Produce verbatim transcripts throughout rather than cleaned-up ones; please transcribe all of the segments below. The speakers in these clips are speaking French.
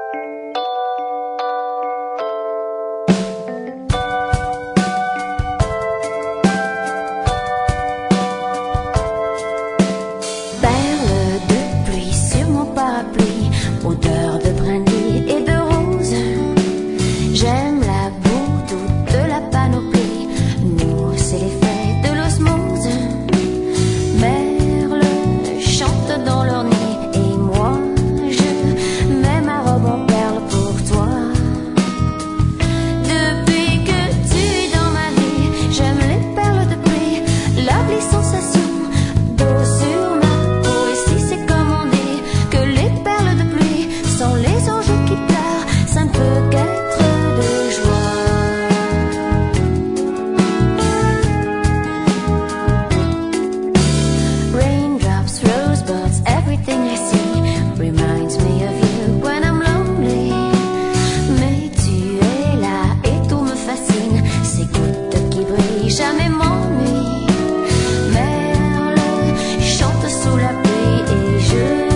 Odeur de brindilles et de rose. J'aime la boue toute de la panoplie. Nous, c'est l'effet de l'osmose. Merle chante dans leur nid et moi, je mets ma robe en perles pour toi. Depuis que tu es dans ma vie, j'aime les perles de pluie, la pluie sensation d'eau sur ma peau. Et si c'est comme on dit que les perles de pluie sont les anges qui pleurent, ça ne peut qu'être de joie. Raindrops, rosebuds, everything I see reminds me of you when I'm lonely. Mais tu es là et tout me fascine, ces gouttes qui brillent jamais m'ennuient. Merle chante sous la pluie et je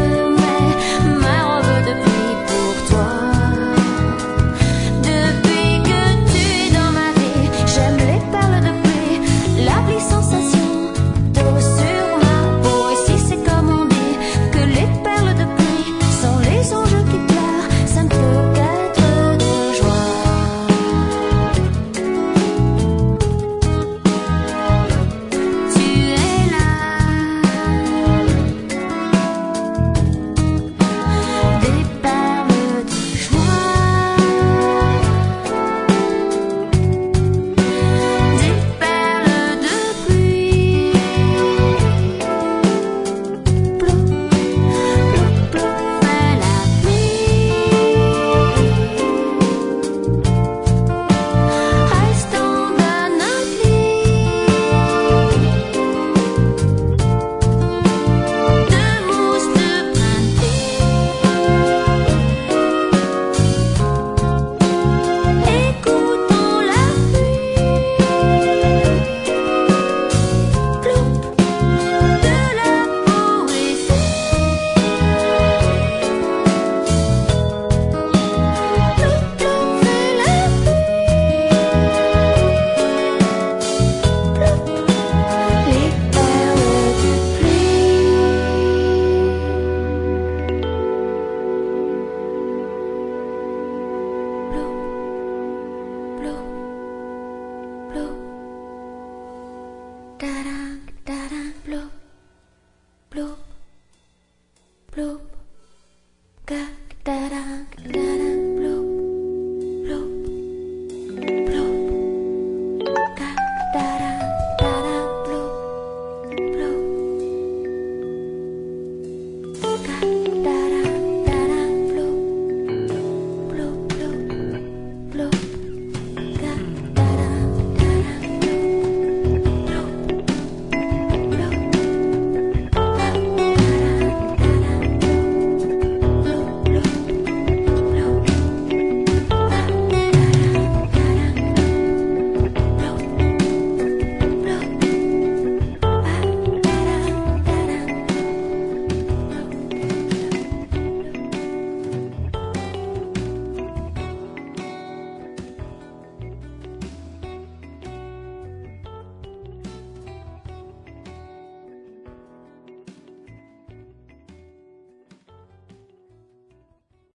bloop, bloop, ga da da da.